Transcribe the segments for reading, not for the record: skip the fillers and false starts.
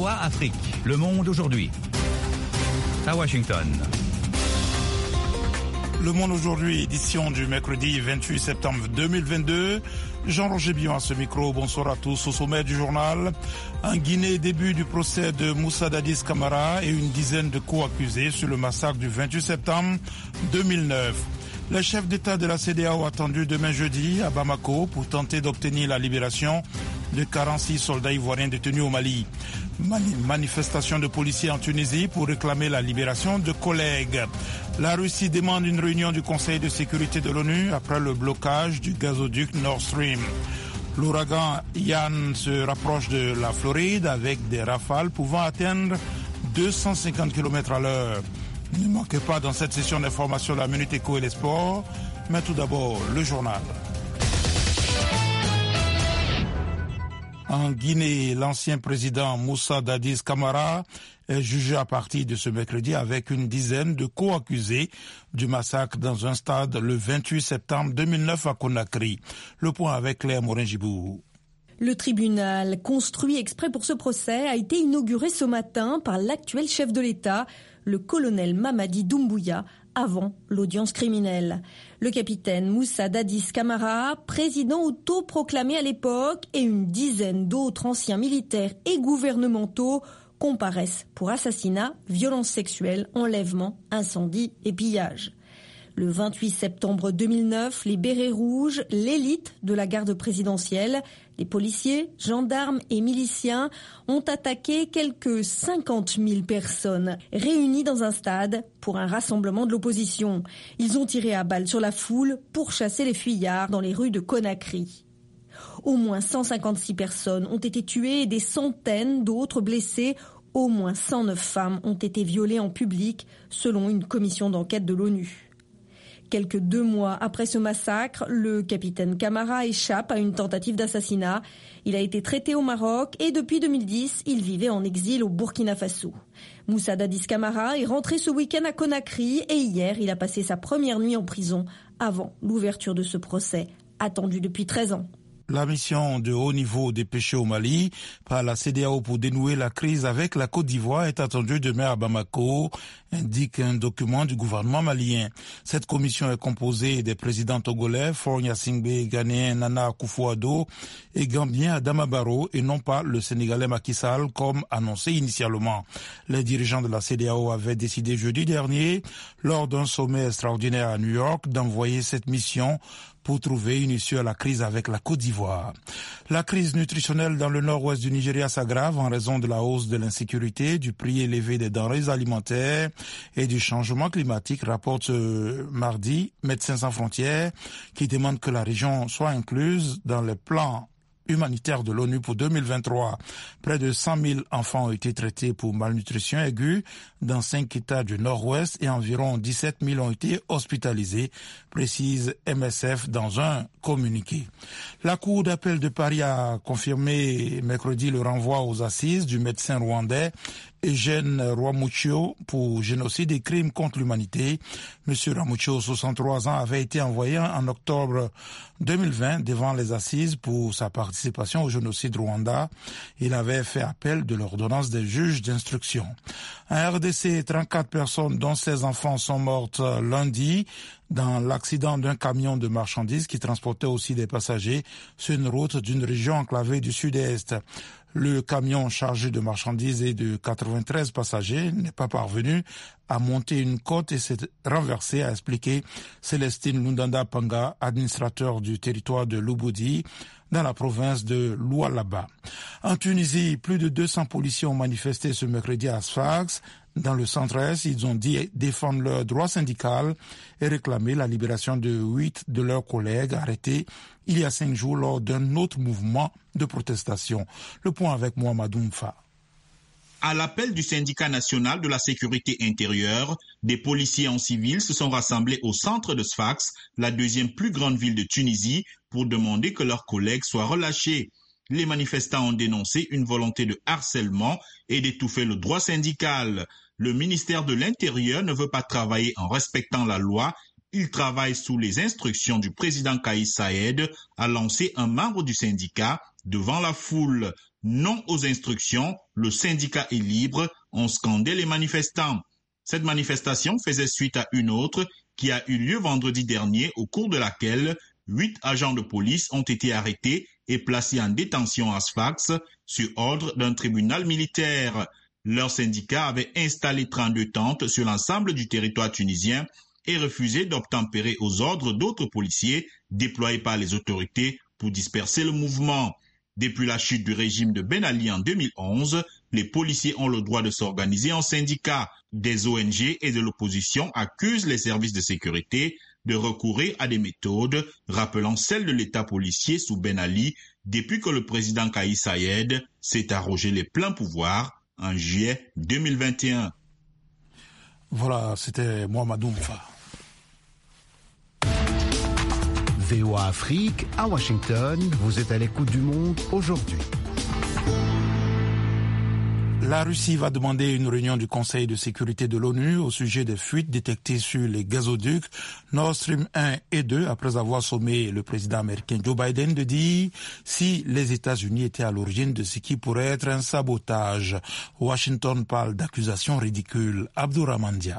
VOA Afrique, Le Monde aujourd'hui. À Washington. Le Monde aujourd'hui, édition du mercredi 28 septembre 2022. Jean-Roger Bion à ce micro. Bonsoir à tous. Au sommet du journal, en Guinée, début du procès de Moussa Dadis Camara et une dizaine de co-accusés sur le massacre du 28 septembre 2009. Le chef d'État de la CEDEAO attendu demain jeudi à Bamako pour tenter d'obtenir la libération de 46 soldats ivoiriens détenus au Mali. Manifestation de policiers en Tunisie pour réclamer la libération de collègues. La Russie demande une réunion du Conseil de sécurité de l'ONU après le blocage du gazoduc Nord Stream. L'ouragan Yann se rapproche de la Floride avec des rafales pouvant atteindre 250 km à l'heure. Ne manquez pas dans cette session d'information la Minute Éco et les sports, mais tout d'abord le journal. En Guinée, l'ancien président Moussa Dadis Camara est jugé à partir de ce mercredi avec une dizaine de co-accusés du massacre dans un stade le 28 septembre 2009 à Conakry. Le point avec Claire Morin-Gibou. Le tribunal, construit exprès pour ce procès, a été inauguré ce matin par l'actuel chef de l'État, le colonel Mamadi Doumbouya, avant l'audience criminelle. Le capitaine Moussa Dadis Camara, président autoproclamé à l'époque, et une dizaine d'autres anciens militaires et gouvernementaux comparaissent pour assassinat, violences sexuelles, enlèvement, incendie et pillage. Le 28 septembre 2009, les bérets rouges, l'élite de la garde présidentielle, les policiers, gendarmes et miliciens ont attaqué quelques 50 000 personnes réunies dans un stade pour un rassemblement de l'opposition. Ils ont tiré à balles sur la foule pour chasser les fuyards dans les rues de Conakry. Au moins 156 personnes ont été tuées et des centaines d'autres blessées. Au moins 109 femmes ont été violées en public, selon une commission d'enquête de l'ONU. Quelques 2 mois après ce massacre, le capitaine Camara échappe à une tentative d'assassinat. Il a été traité au Maroc et depuis 2010, il vivait en exil au Burkina Faso. Moussa Dadis Camara est rentré ce week-end à Conakry et hier, il a passé sa première nuit en prison avant l'ouverture de ce procès, attendu depuis 13 ans. La mission de haut niveau dépêchée au Mali par la CEDEAO pour dénouer la crise avec la Côte d'Ivoire est attendue demain à Bamako, indique un document du gouvernement malien. Cette commission est composée des présidents togolais, Faure Gnassingbé, ghanéen Nana Akufo-Addo et gambien Adama Barrow et non pas le sénégalais Macky Sall comme annoncé initialement. Les dirigeants de la CEDEAO avaient décidé jeudi dernier, lors d'un sommet extraordinaire à New York, d'envoyer cette mission pour trouver une issue à la crise avec la Côte d'Ivoire. La crise nutritionnelle dans le nord-ouest du Nigeria s'aggrave en raison de la hausse de l'insécurité, du prix élevé des denrées alimentaires et du changement climatique, rapporte ce mardi Médecins sans frontières, qui demande que la région soit incluse dans le plan humanitaire de l'ONU pour 2023. Près de 100 000 enfants ont été traités pour malnutrition aiguë dans 5 États du Nord-Ouest et environ 17 000 ont été hospitalisés, précise MSF dans un communiqué. La Cour d'appel de Paris a confirmé mercredi le renvoi aux assises du médecin rwandais Eugène Rwamuccio pour génocide et crimes contre l'humanité. Monsieur Rwamuccio, 63 ans, avait été envoyé en octobre 2020 devant les assises pour sa participation au génocide rwanda. Il avait fait appel de l'ordonnance des juges d'instruction. En RDC, 34 personnes, dont 16 enfants, sont mortes lundi dans l'accident d'un camion de marchandises qui transportait aussi des passagers sur une route d'une région enclavée du sud-est. Le camion chargé de marchandises et de 93 passagers n'est pas parvenu à monter une côte et s'est renversé, a expliqué Célestine Lundanda Panga, administrateur du territoire de Lubudi, dans la province de Lualaba. En Tunisie, plus de 200 policiers ont manifesté ce mercredi à Sfax. Dans le centre-est, ils ont dit défendre leurs droits syndicaux et réclamer la libération de 8 de leurs collègues arrêtés il y a 5 jours lors d'un autre mouvement de protestation. Le point avec Mohamedou Mfa. À l'appel du syndicat national de la sécurité intérieure, des policiers en civil se sont rassemblés au centre de Sfax, la deuxième plus grande ville de Tunisie, pour demander que leurs collègues soient relâchés. Les manifestants ont dénoncé une volonté de harcèlement et d'étouffer le droit syndical. Le ministère de l'Intérieur ne veut pas travailler en respectant la loi. Il travaille sous les instructions du président Kais Saied, a lancé un membre du syndicat devant la foule. Non aux instructions, le syndicat est libre, ont scandé les manifestants. Cette manifestation faisait suite à une autre qui a eu lieu vendredi dernier, au cours de laquelle 8 agents de police ont été arrêtés et placés en détention à Sfax sur ordre d'un tribunal militaire. Leur syndicat avait installé 32 tentes sur l'ensemble du territoire tunisien et refusé d'obtempérer aux ordres d'autres policiers déployés par les autorités pour disperser le mouvement. Depuis la chute du régime de Ben Ali en 2011, les policiers ont le droit de s'organiser en syndicats. Des ONG et de l'opposition accusent les services de sécurité de recourir à des méthodes rappelant celles de l'État policier sous Ben Ali depuis que le président Kais Saied s'est arrogé les pleins pouvoirs en juillet 2021. Voilà, c'était Mohamed Oumfa. VOA Afrique, à Washington, vous êtes à l'écoute du monde aujourd'hui. La Russie va demander une réunion du Conseil de sécurité de l'ONU au sujet des fuites détectées sur les gazoducs Nord Stream 1 et 2 après avoir sommé le président américain Joe Biden de dire si les États-Unis étaient à l'origine de ce qui pourrait être un sabotage. Washington parle d'accusations ridicules. Abdourahmane Dia.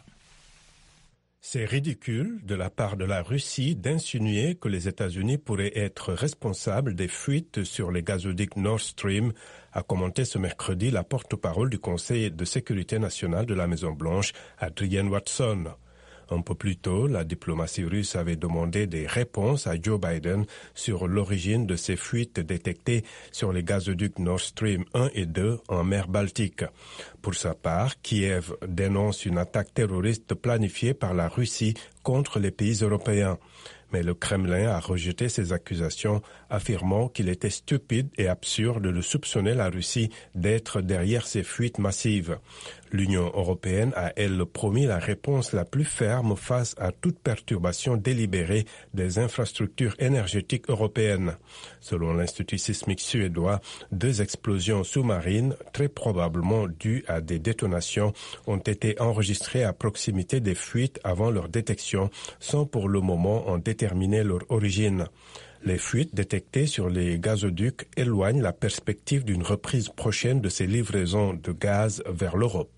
C'est ridicule de la part de la Russie d'insinuer que les États-Unis pourraient être responsables des fuites sur les gazoducs Nord Stream, a commenté ce mercredi la porte-parole du Conseil de sécurité nationale de la Maison-Blanche, Adrienne Watson. Un peu plus tôt, la diplomatie russe avait demandé des réponses à Joe Biden sur l'origine de ces fuites détectées sur les gazoducs Nord Stream 1 et 2 en mer Baltique. Pour sa part, Kiev dénonce une attaque terroriste planifiée par la Russie contre les pays européens. Mais le Kremlin a rejeté ces accusations, affirmant qu'il était stupide et absurde de soupçonner la Russie d'être derrière ces fuites massives. L'Union européenne a, elle, promis la réponse la plus ferme face à toute perturbation délibérée des infrastructures énergétiques européennes. Selon l'Institut sismique suédois, 2 explosions sous-marines, très probablement dues à des détonations, ont été enregistrées à proximité des fuites avant leur détection, sans pour le moment en déterminer leur origine. Les fuites détectées sur les gazoducs éloignent la perspective d'une reprise prochaine de ces livraisons de gaz vers l'Europe.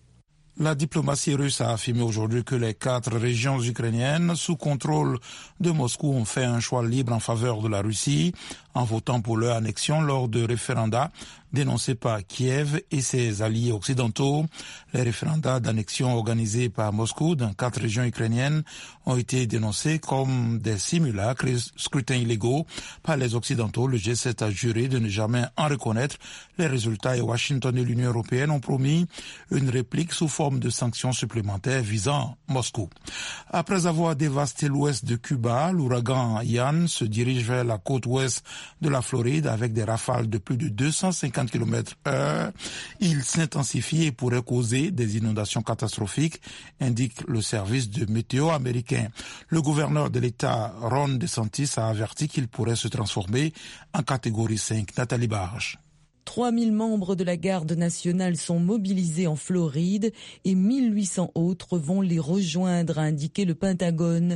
La diplomatie russe a affirmé aujourd'hui que les 4 régions ukrainiennes sous contrôle de Moscou ont fait un choix libre en faveur de la Russie en votant pour leur annexion lors de référendums dénoncés par Kiev et ses alliés occidentaux. Les référendums d'annexion organisés par Moscou dans 4 régions ukrainiennes ont été dénoncés comme des simulacres et scrutins illégaux par les Occidentaux. Le G7 a juré de ne jamais en reconnaître les résultats et Washington et l'Union européenne ont promis une réplique sous forme de sanctions supplémentaires visant Moscou. Après avoir dévasté l'ouest de Cuba, l'ouragan Ian se dirige vers la côte ouest de la Floride avec des rafales de plus de 250 km/h. Il s'intensifie et pourrait causer des inondations catastrophiques, indique le service de météo américain. Le gouverneur de l'État, Ron DeSantis, a averti qu'il pourrait se transformer en catégorie 5. Nathalie Barge. 3000 membres de la garde nationale sont mobilisés en Floride et 1800 autres vont les rejoindre, a indiqué le Pentagone.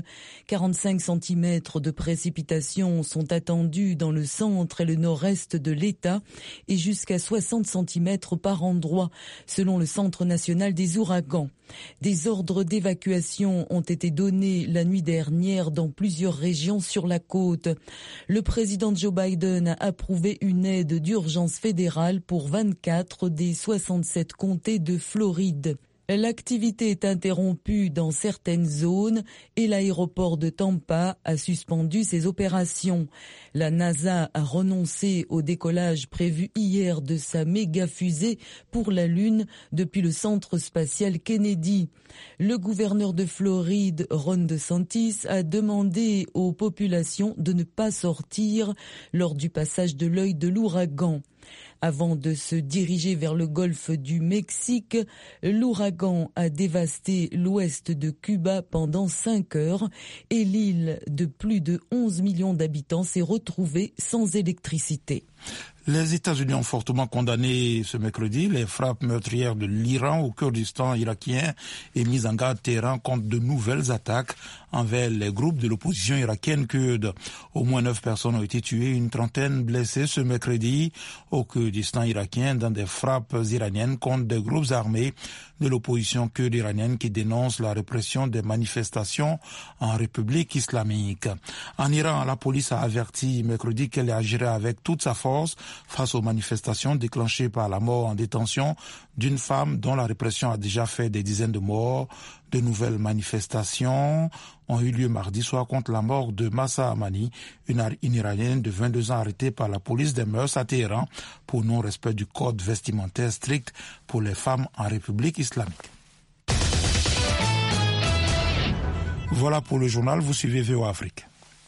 45 cm de précipitations sont attendus dans le centre et le nord-est de l'État et jusqu'à 60 cm par endroit, selon le Centre national des ouragans. Des ordres d'évacuation ont été donnés la nuit dernière dans plusieurs régions sur la côte. Le président Joe Biden a approuvé une aide d'urgence fédérale pour 24 des 67 comtés de Floride. L'activité est interrompue dans certaines zones et l'aéroport de Tampa a suspendu ses opérations. La NASA a renoncé au décollage prévu hier de sa méga-fusée pour la Lune depuis le centre spatial Kennedy. Le gouverneur de Floride, Ron DeSantis, a demandé aux populations de ne pas sortir lors du passage de l'œil de l'ouragan. Avant de se diriger vers le golfe du Mexique, l'ouragan a dévasté l'ouest de Cuba pendant 5 heures et l'île de plus de 11 millions d'habitants s'est retrouvée sans électricité. Les États-Unis ont fortement condamné ce mercredi les frappes meurtrières de l'Iran au Kurdistan irakien et mis en garde Téhéran contre de nouvelles attaques envers les groupes de l'opposition irakienne kurde. Au moins 9 personnes ont été tuées, une trentaine blessées ce mercredi au Kurdistan. Kurdistan irakien dans des frappes iraniennes contre des groupes armés de l'opposition kurde iranienne qui dénoncent la répression des manifestations en République islamique. En Iran, la police a averti mercredi qu'elle agirait avec toute sa force face aux manifestations déclenchées par la mort en détention d'une femme dont la répression a déjà fait des dizaines de morts. De nouvelles manifestations ont eu lieu mardi soir contre la mort de Mahsa Amani, une Iranienne de 22 ans arrêtée par la police des mœurs à Téhéran pour non-respect du code vestimentaire strict pour les femmes en République islamique. Voilà pour le journal, vous suivez VOA Afrique.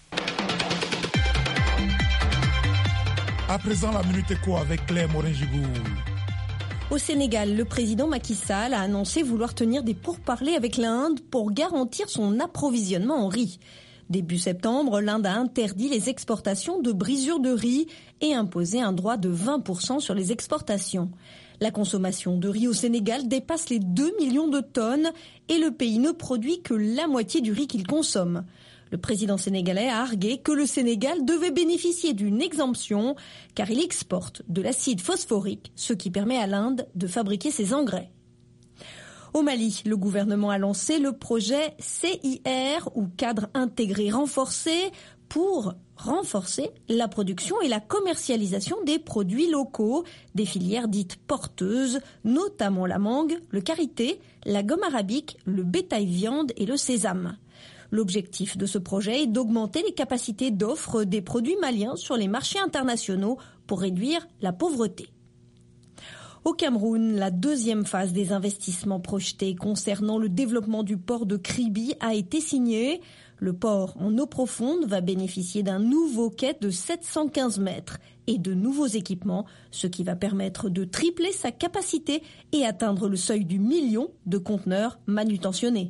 À présent, la Minute Éco avec Claire Morin-Giboul. Au Sénégal, le président Macky Sall a annoncé vouloir tenir des pourparlers avec l'Inde pour garantir son approvisionnement en riz. Début septembre, l'Inde a interdit les exportations de brisures de riz et imposé un droit de 20% sur les exportations. La consommation de riz au Sénégal dépasse les 2 millions de tonnes et le pays ne produit que la moitié du riz qu'il consomme. Le président sénégalais a argué que le Sénégal devait bénéficier d'une exemption car il exporte de l'acide phosphorique, ce qui permet à l'Inde de fabriquer ses engrais. Au Mali, le gouvernement a lancé le projet CIR ou cadre intégré renforcé pour renforcer la production et la commercialisation des produits locaux, des filières dites porteuses, notamment la mangue, le karité, la gomme arabique, le bétail viande et le sésame. L'objectif de ce projet est d'augmenter les capacités d'offre des produits maliens sur les marchés internationaux pour réduire la pauvreté. Au Cameroun, la deuxième phase des investissements projetés concernant le développement du port de Kribi a été signée. Le port en eau profonde va bénéficier d'un nouveau quai de 715 mètres et de nouveaux équipements, ce qui va permettre de tripler sa capacité et atteindre le seuil du million de conteneurs manutentionnés.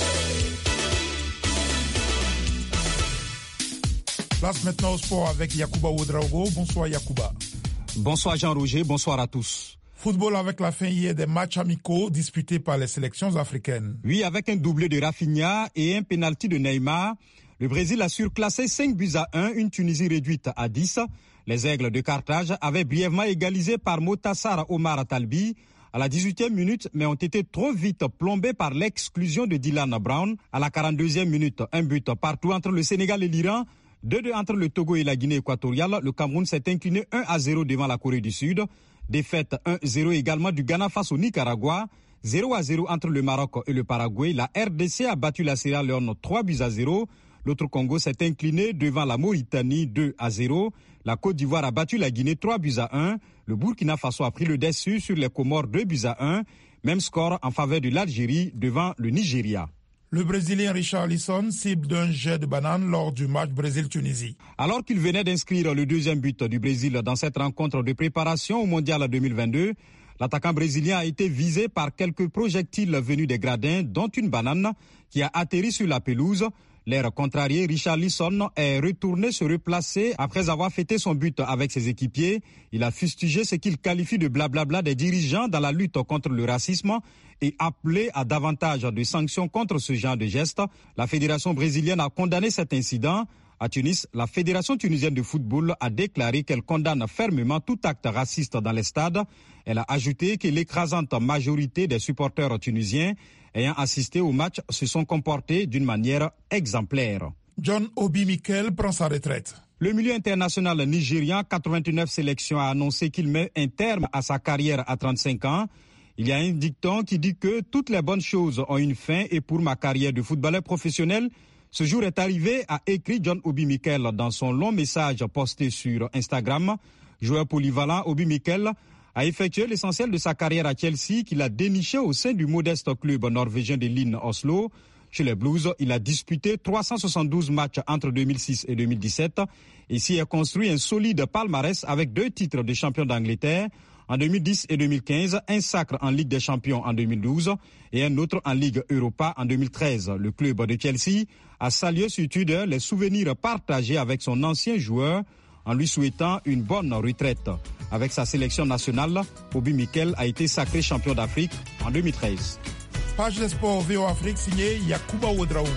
Place maintenant au sport avec Yacouba Ouedraogo. Bonsoir Yacouba. Bonsoir Jean-Roger, bonsoir à tous. Football avec la fin hier des matchs amicaux disputés par les sélections africaines. Oui, avec un doublé de Rafinha et un pénalty de Neymar, le Brésil a surclassé 5-1, une Tunisie réduite à 10. Les Aigles de Carthage avaient brièvement égalisé par Motassar Omar Talbi à la 18e minute, mais ont été trop vite plombés par l'exclusion de Dylan Brown. À la 42e minute, un but partout entre le Sénégal et l'Iran. 2-2 entre le Togo et la Guinée équatoriale. Le Cameroun s'est incliné 1-0 devant la Corée du Sud. Défaite 1-0 également du Ghana face au Nicaragua. 0-0 entre le Maroc et le Paraguay. La RDC a battu la Sierra Leone 3-0. L'autre Congo s'est incliné devant la Mauritanie 2-0. La Côte d'Ivoire a battu la Guinée 3-1. Le Burkina Faso a pris le dessus sur les Comores 2-1. Même score en faveur de l'Algérie devant le Nigeria. Le Brésilien Richarlison cible d'un jet de banane lors du match Brésil-Tunisie. Alors qu'il venait d'inscrire le deuxième but du Brésil dans cette rencontre de préparation au Mondial 2022, l'attaquant brésilien a été visé par quelques projectiles venus des gradins, dont une banane qui a atterri sur la pelouse. L'air contrarié, Richarlison est retourné se replacer après avoir fêté son but avec ses équipiers. Il a fustigé ce qu'il qualifie de blablabla des dirigeants dans la lutte contre le racisme et appelé à davantage de sanctions contre ce genre de gestes. La fédération brésilienne a condamné cet incident. À Tunis, la Fédération tunisienne de football a déclaré qu'elle condamne fermement tout acte raciste dans les stades. Elle a ajouté que l'écrasante majorité des supporters tunisiens ayant assisté au match se sont comportés d'une manière exemplaire. John Obi Mikel prend sa retraite. Le milieu international nigérian, 89 sélections, a annoncé qu'il met un terme à sa carrière à 35 ans. Il y a un dicton qui dit que toutes les bonnes choses ont une fin et pour ma carrière de footballeur professionnel, ce jour est arrivé, a écrit John Obi Mikel dans son long message posté sur Instagram. Joueur polyvalent, Obi Mikel a effectué l'essentiel de sa carrière à Chelsea qu'il a déniché au sein du modeste club norvégien de Lyn Oslo. Chez les Blues, il a disputé 372 matchs entre 2006 et 2017 et s'y est construit un solide palmarès avec 2 titres de champion d'Angleterre. En 2010 et 2015, un sacre en Ligue des Champions en 2012 et un autre en Ligue Europa en 2013. Le club de Chelsea a salué sur Twitter les souvenirs partagés avec son ancien joueur en lui souhaitant une bonne retraite. Avec sa sélection nationale, Obi Mikel a été sacré champion d'Afrique en 2013. Page des sports VOA Afrique signée Yacouba Ouedraogo.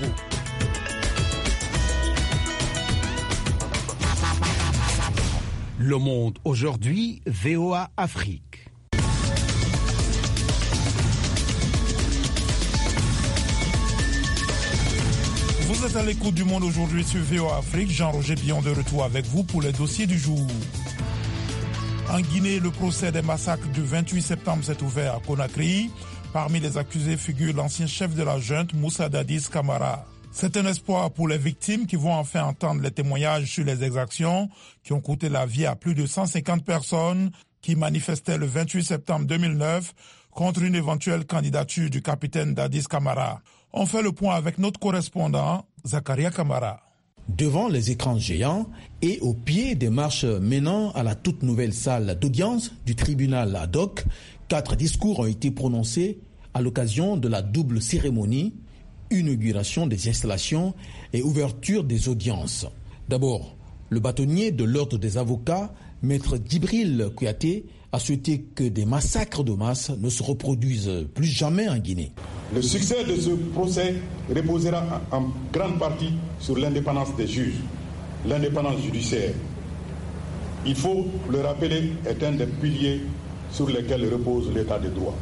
Le Monde aujourd'hui, VOA Afrique. Vous êtes à l'écoute du Monde aujourd'hui sur VOA Afrique. Jean-Roger Billon de retour avec vous pour les dossiers du jour. En Guinée, le procès des massacres du 28 septembre s'est ouvert à Conakry. Parmi les accusés figure l'ancien chef de la junte, Moussa Dadis Camara. C'est un espoir pour les victimes qui vont enfin entendre les témoignages sur les exactions qui ont coûté la vie à plus de 150 personnes qui manifestaient le 28 septembre 2009 contre une éventuelle candidature du capitaine Dadis Camara. On fait le point avec notre correspondant, Zakaria Camara. Devant les écrans géants et au pied des marches menant à la toute nouvelle salle d'audience du tribunal ad hoc, 4 discours ont été prononcés à l'occasion de la double cérémonie, inauguration des installations et ouverture des audiences. D'abord, le bâtonnier de l'ordre des avocats, Maître Djibril Kouyaté, a souhaité que des massacres de masse ne se reproduisent plus jamais en Guinée. Le succès de ce procès reposera en grande partie sur l'indépendance des juges, l'indépendance judiciaire. Il faut le rappeler, est un des piliers sur lesquels repose l'état de droit.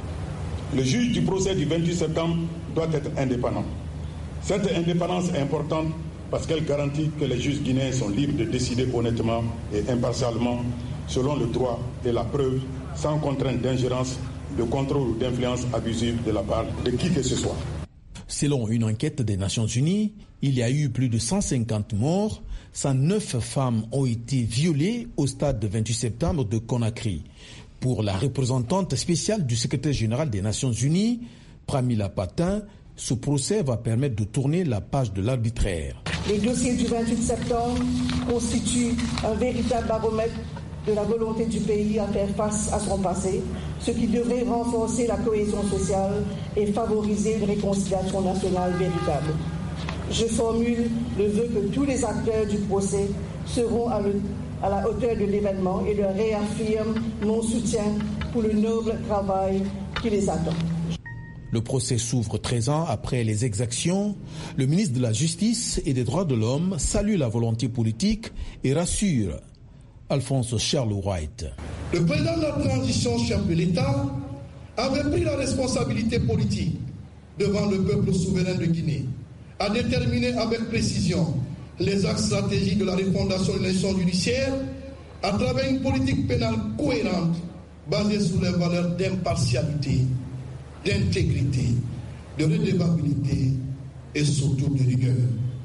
Le juge du procès du 28 septembre doit être indépendant. Cette indépendance est importante parce qu'elle garantit que les juges guinéens sont libres de décider honnêtement et impartialement selon le droit et la preuve, sans contrainte d'ingérence, de contrôle ou d'influence abusive de la part de qui que ce soit. Selon une enquête des Nations Unies, il y a eu plus de 150 morts, 109 femmes ont été violées au stade de 28 septembre de Conakry. Pour la représentante spéciale du secrétaire général des Nations Unies, Pramila Patin, ce procès va permettre de tourner la page de l'arbitraire. Les dossiers du 28 septembre constituent un véritable baromètre de la volonté du pays à faire face à son passé, ce qui devrait renforcer la cohésion sociale et favoriser une réconciliation nationale véritable. Je formule le vœu que tous les acteurs du procès seront à la hauteur de l'événement et leur réaffirme mon soutien pour le noble travail qui les attend. Le procès s'ouvre 13 ans après les exactions. Le ministre de la Justice et des Droits de l'Homme salue la volonté politique et rassure Alphonse Charles White. Le président de la transition, chef de l'État, avait pris la responsabilité politique devant le peuple souverain de Guinée, à déterminer avec précision les axes stratégiques de la refondation de l'institution judiciaire à travers une politique pénale cohérente basée sur les valeurs d'impartialité, d'intégrité, de redevabilité et surtout de rigueur.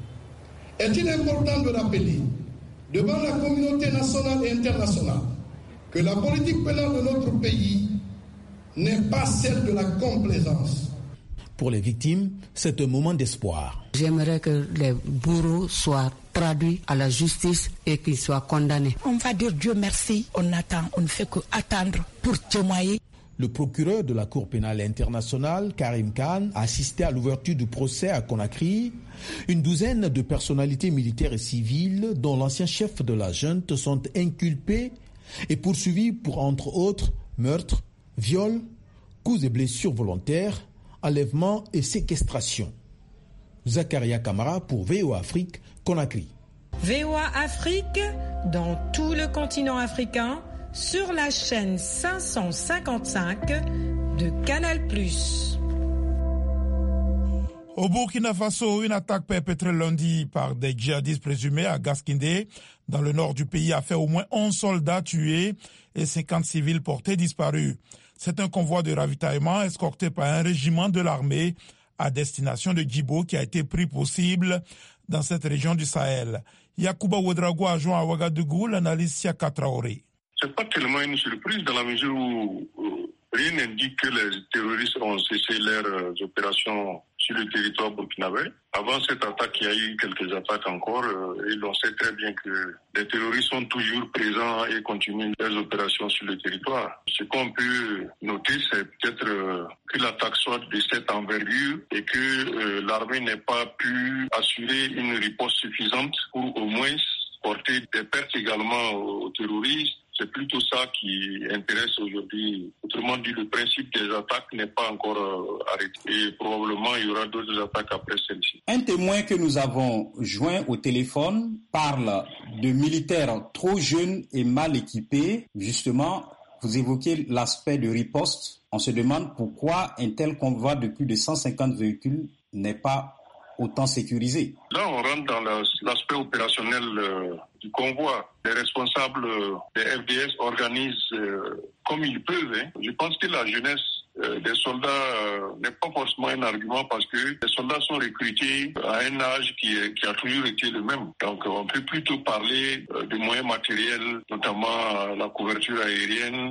Est-il important de rappeler devant la communauté nationale et internationale que la politique pénale de notre pays n'est pas celle de la complaisance. Pour les victimes, c'est un moment d'espoir. J'aimerais que les bourreaux soient traduits à la justice et qu'ils soient condamnés. On va dire Dieu merci, on attend, on ne fait qu'attendre pour témoigner. Le procureur de la Cour pénale internationale, Karim Khan, a assisté à l'ouverture du procès à Conakry. Une douzaine de personnalités militaires et civiles, dont l'ancien chef de la junte, sont inculpés et poursuivis pour, entre autres, meurtre, viol, coups et blessures volontaires, enlèvement et séquestration. Zakaria Camara pour VOA Afrique, Conakry. VOA Afrique, dans tout le continent africain, sur la chaîne 555 de Canal+. Au Burkina Faso, une attaque perpétrée lundi par des djihadistes présumés à Gaskindé, dans le nord du pays, a fait au moins 11 soldats tués et 50 civils portés disparus. C'est un convoi de ravitaillement escorté par un régiment de l'armée à destination de Djibo qui a été pris pour cible dans cette région du Sahel. Yacouba Ouedraogo a joint à Ouagadougou l'analyse Siaka Traoré. C'est pas tellement une surprise dans la mesure où rien n'indique que les terroristes ont cessé leurs opérations sur le territoire burkinabé. Avant cette attaque, il y a eu quelques attaques encore et l'on sait très bien que les terroristes sont toujours présents et continuent leurs opérations sur le territoire. Ce qu'on peut noter, c'est peut-être que l'attaque soit de cette envergure et que l'armée n'ait pas pu assurer une riposte suffisante pour au moins porter des pertes également aux terroristes, C'est plutôt ça qui intéresse aujourd'hui. Autrement dit, le principe des attaques n'est pas encore arrêté. Et probablement, il y aura d'autres attaques après celle-ci. Un témoin que nous avons joint au téléphone parle de militaires trop jeunes et mal équipés. Justement, vous évoquez l'aspect de riposte. On se demande pourquoi un tel convoi de plus de 150 véhicules n'est pas autant sécurisé. Là, on rentre dans l'aspect opérationnel du convoi. Les responsables des FDS organisent comme ils peuvent. Je pense que la jeunesse des soldats n'est pas forcément un argument parce que les soldats sont recrutés à un âge qui a toujours été le même. Donc on peut plutôt parler de moyens matériels, notamment la couverture aérienne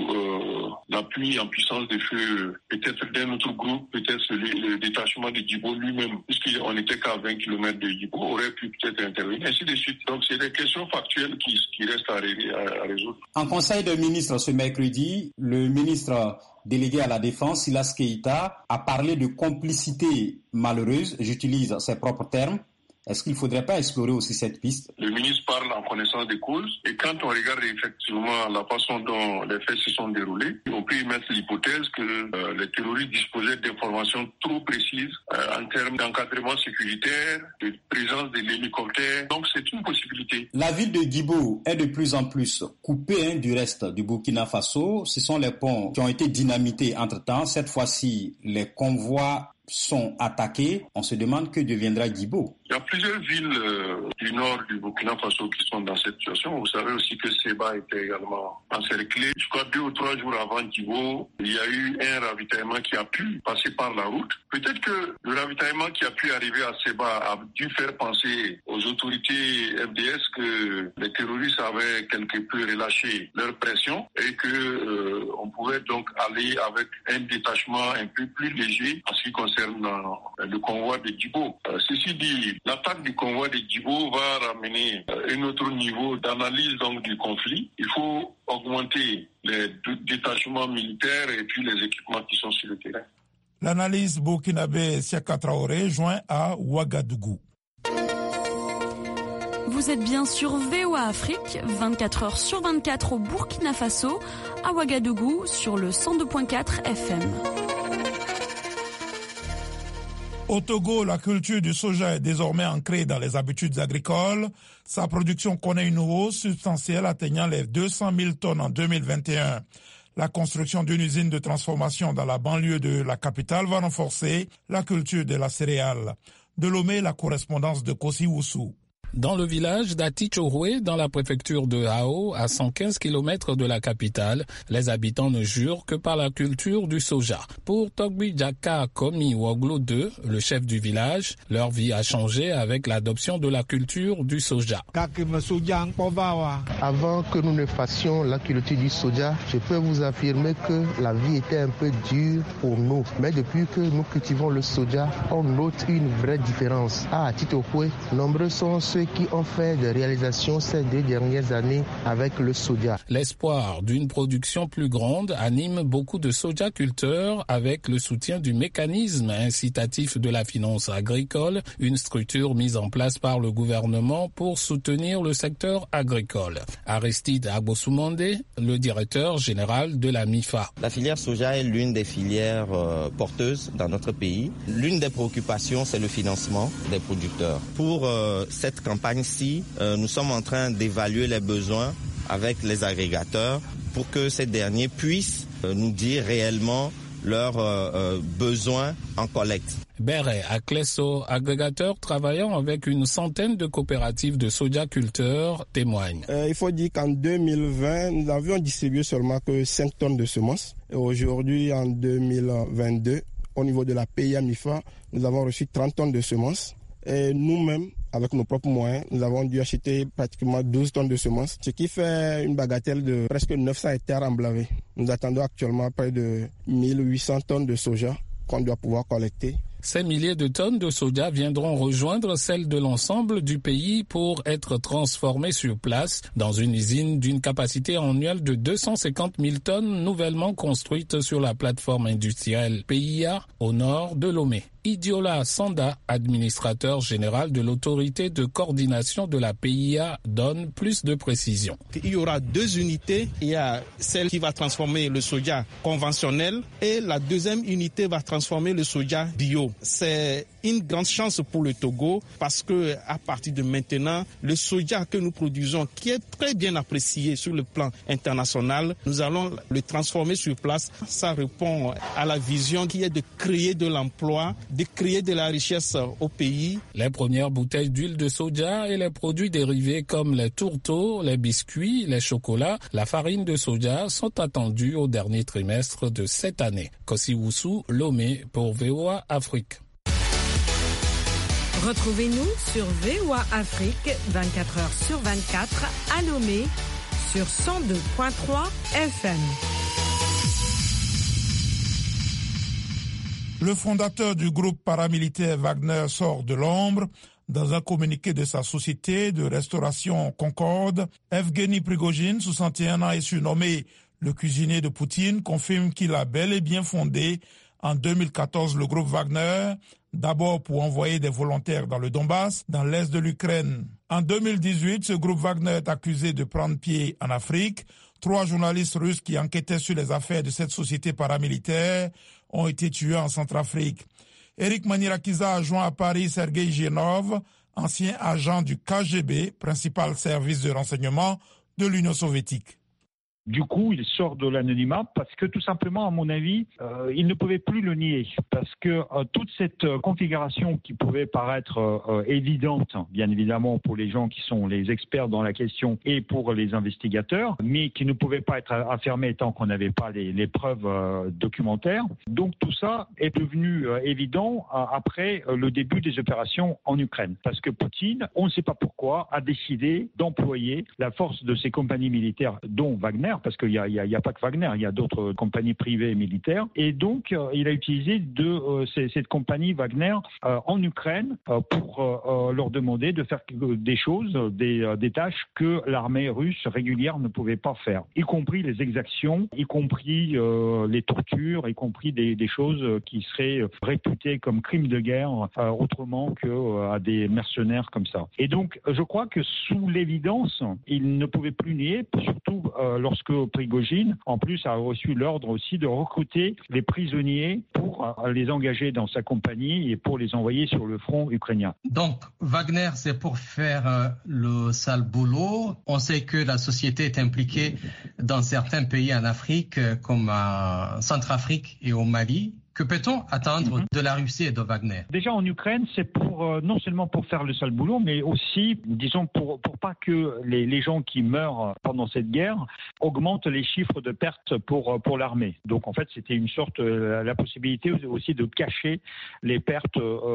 ou l'appui en puissance de feu, peut-être d'un autre groupe, peut-être le détachement de Djibo lui-même, puisqu'on n'était qu'à 20 km de Djibo, aurait pu peut-être intervenir, ainsi de suite. Donc c'est des questions factuelles qui restent à résoudre. En conseil de ministres ce mercredi, le ministre délégué à la Défense, Silas Keïta, a parlé de complicité malheureuse, j'utilise ses propres termes. Est-ce qu'il ne faudrait pas explorer aussi cette piste? Le ministre parle en connaissance des causes et quand on regarde effectivement la façon dont les faits se sont déroulés, on peut y mettre l'hypothèse que les terroristes disposaient d'informations trop précises en termes d'encadrement sécuritaire, de présence de l'hélicoptère. Donc c'est une possibilité. La ville de Djibo est de plus en plus coupée du reste du Burkina Faso. Ce sont les ponts qui ont été dynamités entre-temps. Cette fois-ci, les convois sont attaqués, on se demande que deviendra Djibo. Il y a plusieurs villes du nord du Burkina Faso qui sont dans cette situation. Vous savez aussi que Seba était également encerclé. Je crois 2 ou 3 jours avant Djibo, il y a eu un ravitaillement qui a pu passer par la route. Peut-être que le ravitaillement qui a pu arriver à Seba a dû faire penser aux autorités FDS que les terroristes avaient quelque peu relâché leur pression et que on pouvait donc aller avec un détachement un peu plus léger en ce qui concerne le convoi de Djibo. Ceci dit, l'attaque du convoi de Djibo va ramener un autre niveau d'analyse donc du conflit. Il faut augmenter les détachements militaires et puis les équipements qui sont sur le terrain. L'analyse burkinabé Siaka Traoré joint à Ouagadougou. Vous êtes bien sur VOA Afrique, 24 heures sur 24 au Burkina Faso, à Ouagadougou sur le 102.4 FM. Au Togo, la culture du soja est désormais ancrée dans les habitudes agricoles. Sa production connaît une hausse substantielle atteignant les 200 000 tonnes en 2021. La construction d'une usine de transformation dans la banlieue de la capitale va renforcer la culture de la céréale. De Lomé, la correspondance de Kossi Oussou. Dans le village d'Atichorwe, dans la préfecture de Hao, à 115 km de la capitale, les habitants ne jurent que par la culture du soja. Pour Togbi Djaka Komi Woglo II, le chef du village, leur vie a changé avec l'adoption de la culture du soja. Avant que nous ne fassions la culture du soja, je peux vous affirmer que la vie était un peu dure pour nous. Mais depuis que nous cultivons le soja, on note une vraie différence. À Atichorwe, nombreux sont ceux qui ont fait des réalisations ces 2 dernières années avec le soja. L'espoir d'une production plus grande anime beaucoup de sojaculteurs avec le soutien du mécanisme incitatif de la finance agricole, une structure mise en place par le gouvernement pour soutenir le secteur agricole. Aristide Agbosoumande, le directeur général de la MIFA. La filière soja est l'une des filières porteuses dans notre pays. L'une des préoccupations, c'est le financement des producteurs. Pour cette campagne-ci, nous sommes en train d'évaluer les besoins avec les agrégateurs pour que ces derniers puissent nous dire réellement leurs besoins en collecte. Beret Akleso, agrégateur travaillant avec une centaine de coopératives de sojaculteurs, témoigne. Il faut dire qu'en 2020, nous avions distribué seulement que 5 tonnes de semences. Et aujourd'hui, en 2022, au niveau de la PIA MIFA, nous avons reçu 30 tonnes de semences. Et nous-mêmes, avec nos propres moyens, nous avons dû acheter pratiquement 12 tonnes de semences, ce qui fait une bagatelle de presque 900 hectares emblavés. Nous attendons actuellement près de 1800 tonnes de soja qu'on doit pouvoir collecter. Ces milliers de tonnes de soja viendront rejoindre celles de l'ensemble du pays pour être transformées sur place dans une usine d'une capacité annuelle de 250 000 tonnes nouvellement construite sur la plateforme industrielle PIA au nord de Lomé. Idiola Sanda, administrateur général de l'autorité de coordination de la PIA, donne plus de précisions. Il y aura 2 unités. Il y a celle qui va transformer le soja conventionnel et la deuxième unité va transformer le soja bio. C'est une grande chance pour le Togo parce que à partir de maintenant, le soja que nous produisons, qui est très bien apprécié sur le plan international, nous allons le transformer sur place. Ça répond à la vision qui est de créer de l'emploi, de créer de la richesse au pays. Les premières bouteilles d'huile de soja et les produits dérivés comme les tourteaux, les biscuits, les chocolats, la farine de soja sont attendus au dernier trimestre de cette année. Kossi Woussou, Lomé pour VOA Afrique. Retrouvez-nous sur VOA Afrique 24h/24 à Lomé sur 102.3 FM. Le fondateur du groupe paramilitaire Wagner sort de l'ombre. Dans un communiqué de sa société de restauration Concorde, Evgeny Prigojine, 61 ans et surnommé le cuisinier de Poutine, confirme qu'il a bel et bien fondé en 2014 le groupe Wagner, d'abord pour envoyer des volontaires dans le Donbass, dans l'est de l'Ukraine. En 2018, ce groupe Wagner est accusé de prendre pied en Afrique. 3 journalistes russes qui enquêtaient sur les affaires de cette société paramilitaire ont été tués en Centrafrique. Eric Manirakiza a joint à Paris Sergei Genov, ancien agent du KGB, principal service de renseignement de l'Union soviétique. Du coup, il sort de l'anonymat parce que tout simplement, à mon avis, il ne pouvait plus le nier. Parce que toute cette configuration qui pouvait paraître évidente, bien évidemment pour les gens qui sont les experts dans la question et pour les investigateurs, mais qui ne pouvait pas être affirmée tant qu'on n'avait pas les preuves documentaires. Donc tout ça est devenu évident après le début des opérations en Ukraine. Parce que Poutine, on ne sait pas pourquoi, a décidé d'employer la force de ses compagnies militaires, dont Wagner, parce qu'il n'y a pas que Wagner, il y a d'autres compagnies privées et militaires. Et donc, il a utilisé cette compagnie Wagner en Ukraine pour leur demander de faire des choses, des tâches que l'armée russe régulière ne pouvait pas faire, y compris les exactions, y compris les tortures, y compris des choses qui seraient réputées comme crimes de guerre autrement qu'à des mercenaires comme ça. Et donc, je crois que sous l'évidence, il ne pouvait plus nier, surtout lorsque Prigojine, en plus, a reçu l'ordre aussi de recruter les prisonniers pour les engager dans sa compagnie et pour les envoyer sur le front ukrainien. Donc, Wagner, c'est pour faire le sale boulot. On sait que la société est impliquée dans certains pays en Afrique, comme en Centrafrique et au Mali. Que peut-on attendre de la Russie et de Wagner? Déjà en Ukraine, c'est pour non seulement pour faire le sale boulot, mais aussi, disons, pour pas que les gens qui meurent pendant cette guerre augmentent les chiffres de pertes pour l'armée. Donc en fait, c'était une sorte la possibilité aussi de cacher les pertes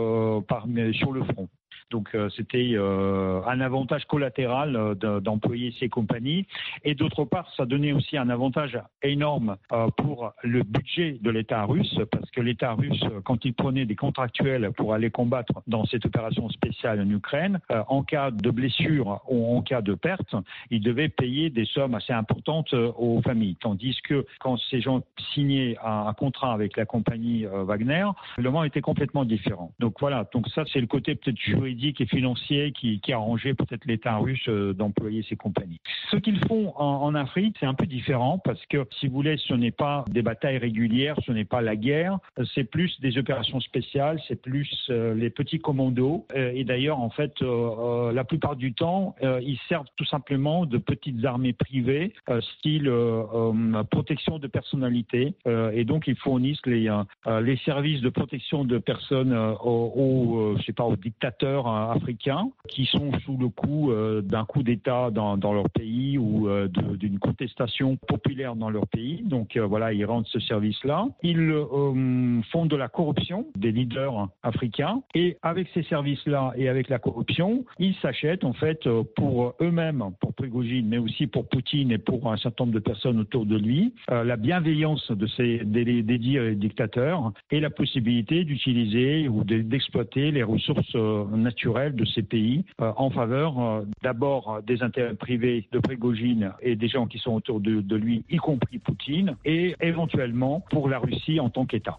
sur le front. Donc c'était un avantage collatéral d'employer ces compagnies. Et d'autre part, ça donnait aussi un avantage énorme pour le budget de l'État russe, parce que l'État russe, quand il prenait des contractuels pour aller combattre dans cette opération spéciale en Ukraine, en cas de blessure ou en cas de perte, il devait payer des sommes assez importantes aux familles. Tandis que quand ces gens signaient un contrat avec la compagnie Wagner, le moment était complètement différent. Donc voilà, donc ça c'est le côté peut-être juridique et financier qui arrangeait peut-être l'État russe d'employer ces compagnies. Ce qu'ils font en Afrique, c'est un peu différent parce que, si vous voulez, ce n'est pas des batailles régulières, ce n'est pas la guerre, c'est plus des opérations spéciales, c'est plus les petits commandos. Et d'ailleurs, en fait, la plupart du temps, ils servent tout simplement de petites armées privées, style protection de personnalité. Et donc, ils fournissent les services de protection de personnes aux dictateurs africains qui sont sous le coup d'un coup d'État dans leur pays ou d'une contestation populaire dans leur pays. Donc voilà, ils rendent ce service-là. Ils font de la corruption des leaders africains et avec ces services-là et avec la corruption, ils s'achètent en fait pour eux-mêmes, pour Prigojine, mais aussi pour Poutine et pour un certain nombre de personnes autour de lui, la bienveillance des dictateurs et la possibilité d'utiliser ou d'exploiter les ressources naturelles de ces pays en faveur d'abord des intérêts privés de Prigojine et des gens qui sont autour de lui, y compris Poutine, et éventuellement pour la Russie en tant qu'État.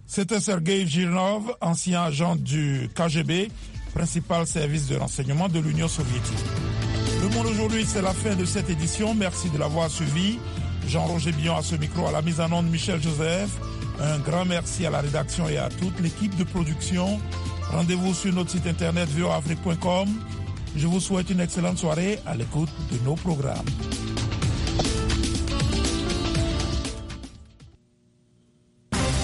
C'était Sergei Girnov, ancien agent du KGB, principal service de renseignement de l'Union soviétique. Le Monde aujourd'hui, c'est la fin de cette édition. Merci de l'avoir suivi. Jean-Roger Billon à ce micro, à la mise en onde Michel Joseph. Un grand merci à la rédaction et à toute l'équipe de production. Rendez-vous sur notre site internet voafrique.com. Je vous souhaite une excellente soirée à l'écoute de nos programmes.